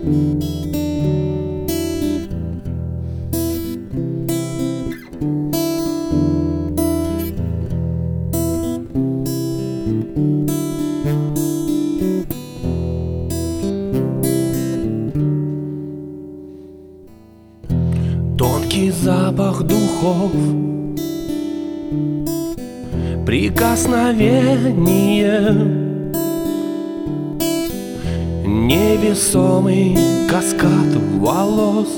Тонкий запах духов, прикосновение, невесомый каскад волос.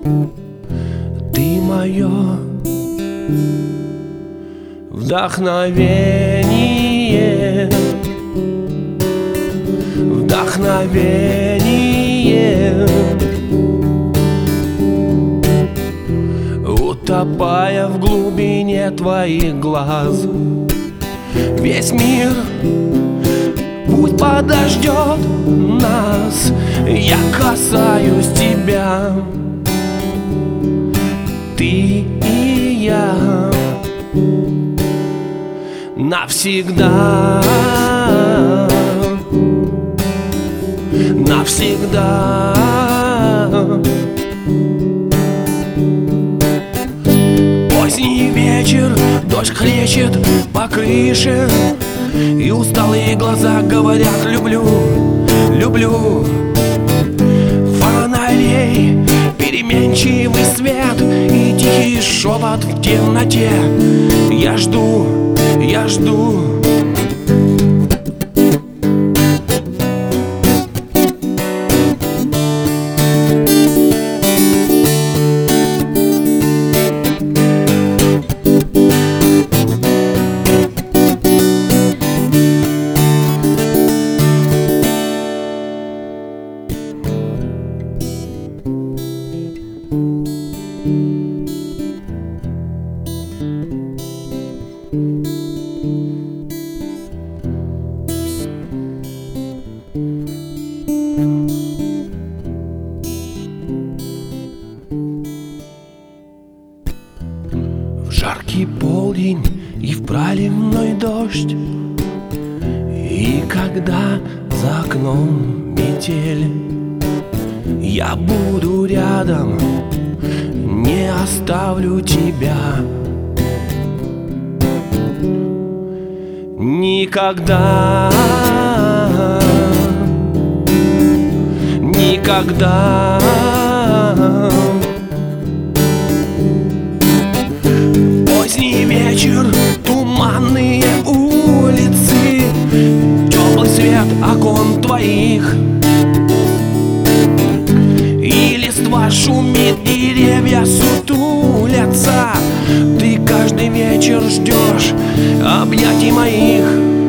Ты мое вдохновение, вдохновение. Утопая в глубине твоих глаз, весь мир пусть подождет нас. Я касаюсь тебя, ты и я, навсегда, навсегда. Поздний вечер, дождь хлещет по крыше, и усталые глаза говорят: люблю, люблю. Фонарей переменчивый свет и тихий шепот в темноте. Я жду, я жду. В жаркий полдень и в проливной дождь, и когда за окном метель, я буду рядом, не оставлю тебя. Никогда, никогда. Поздний вечер, туманные улицы, теплый свет окон твоих, и листва шумит, деревья сутулятся. Ты каждый вечер ждешь объятий моих.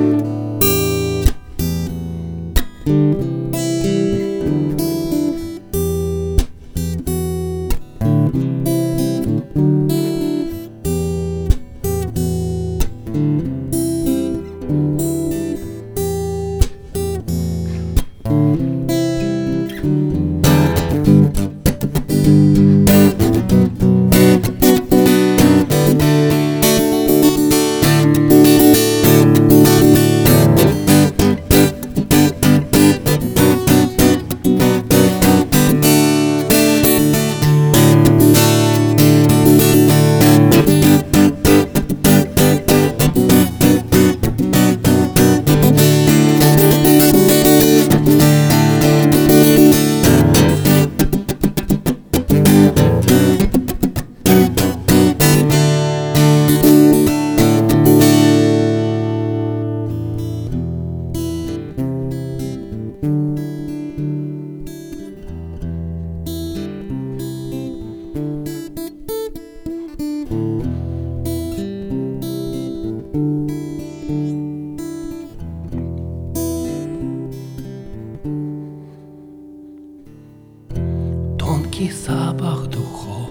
Тонкий запах духов,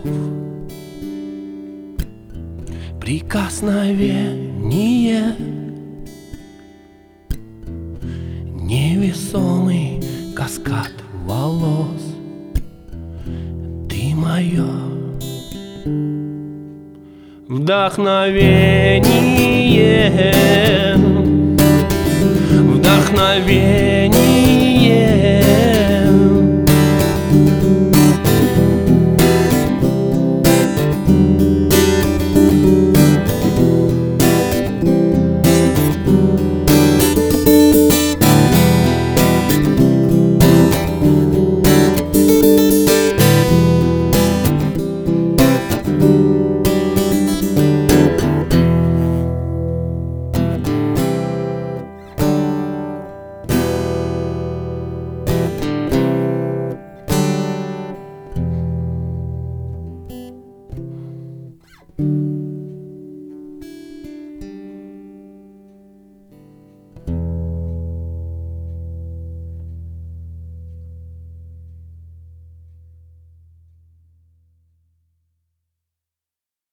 прикосновение, невесомый каскад волос. Ты мое вдохновение, вдохновение.